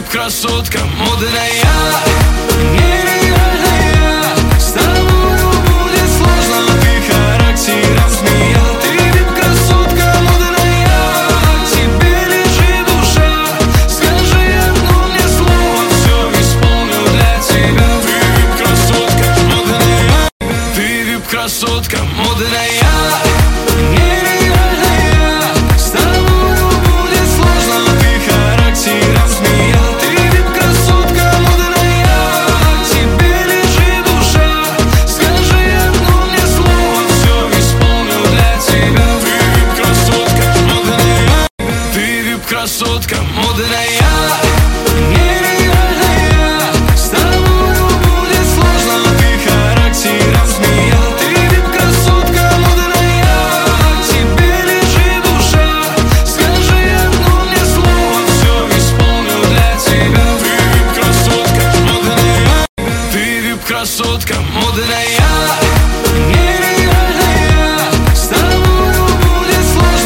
Красотка модная, нереальная. С тобою будет сложно, ты характером змея. Ты вип-красотка модная, тебе лежит душа. Скажи одно мне слово, все исполню для тебя. Ты вип-красотка модная, ты вип-красотка модная. Красотка модная, нереальная. С тобою будет сложно, ты характером змея. Ты вип-красотка модная, тебе лежит душа. Скажи одно мне слово, все исполню для тебя. Ты вип-красотка модная, ты вип-красотка модная.